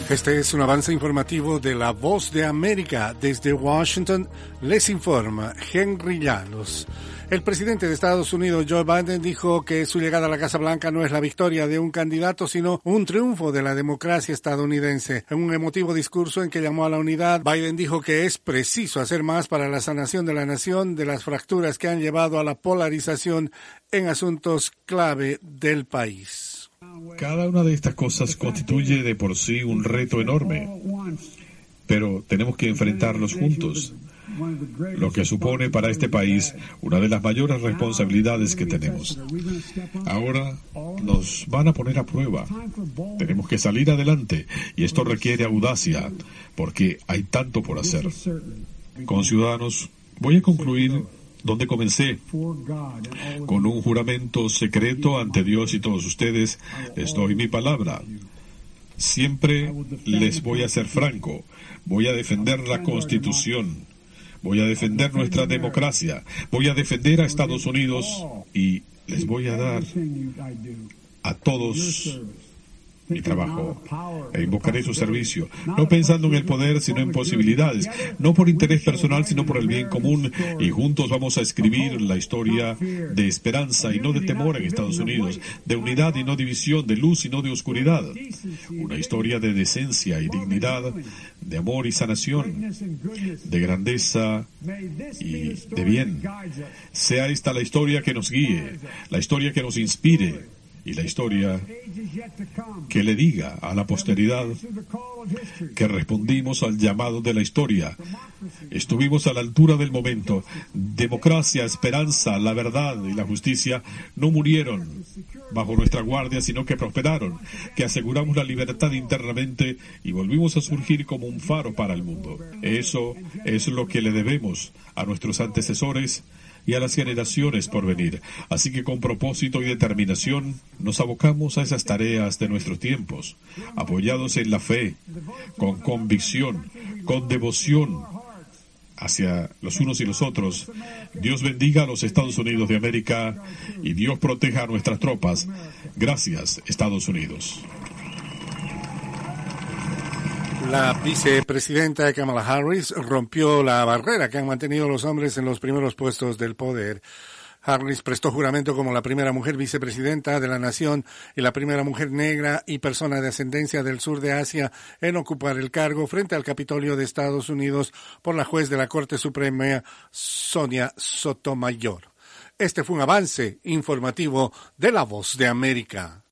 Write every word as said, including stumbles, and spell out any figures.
Este es un avance informativo de La Voz de América. Desde Washington les informa Henry Llanos. El presidente de Estados Unidos, Joe Biden, dijo que su llegada a la Casa Blanca no es la victoria de un candidato, sino un triunfo de la democracia estadounidense. En un emotivo discurso en que llamó a la unidad, Biden dijo que es preciso hacer más para la sanación de la nación de las fracturas que han llevado a la polarización en asuntos clave del país. Cada una de estas cosas constituye de por sí un reto enorme, pero tenemos que enfrentarlos juntos, lo que supone para este país una de las mayores responsabilidades que tenemos. Ahora nos van a poner a prueba. Tenemos que salir adelante y esto requiere audacia, porque hay tanto por hacer. Conciudadanos, voy a concluir donde comencé, con un juramento secreto ante Dios y todos ustedes. Les doy mi palabra. Siempre les voy a ser franco. Voy a defender la Constitución. Voy a defender nuestra democracia. Voy a defender a Estados Unidos y les voy a dar a todos mi trabajo e invocaré su servicio, no pensando en el poder, sino en posibilidades, no por interés personal, sino por el bien común, y juntos vamos a escribir la historia de esperanza y no de temor en Estados Unidos, de unidad y no división, de luz y no de oscuridad, una historia de decencia y dignidad, de amor y sanación, de grandeza y de bien. Sea esta la historia que nos guíe, la historia que nos inspire, y la historia que le diga a la posteridad que respondimos al llamado de la historia. Estuvimos a la altura del momento. Democracia, esperanza, la verdad y la justicia no murieron bajo nuestra guardia, sino que prosperaron, que aseguramos la libertad internamente y volvimos a surgir como un faro para el mundo. Eso es lo que le debemos a nuestros antecesores y a las generaciones por venir. Así que con propósito y determinación nos abocamos a esas tareas de nuestros tiempos, apoyados en la fe, con convicción, con devoción hacia los unos y los otros. Dios bendiga a los Estados Unidos de América y Dios proteja a nuestras tropas. Gracias, Estados Unidos. La vicepresidenta Kamala Harris rompió la barrera que han mantenido los hombres en los primeros puestos del poder. Harris prestó juramento como la primera mujer vicepresidenta de la nación y la primera mujer negra y persona de ascendencia del sur de Asia en ocupar el cargo frente al Capitolio de Estados Unidos por la juez de la Corte Suprema, Sonia Sotomayor. Este fue un avance informativo de La Voz de América.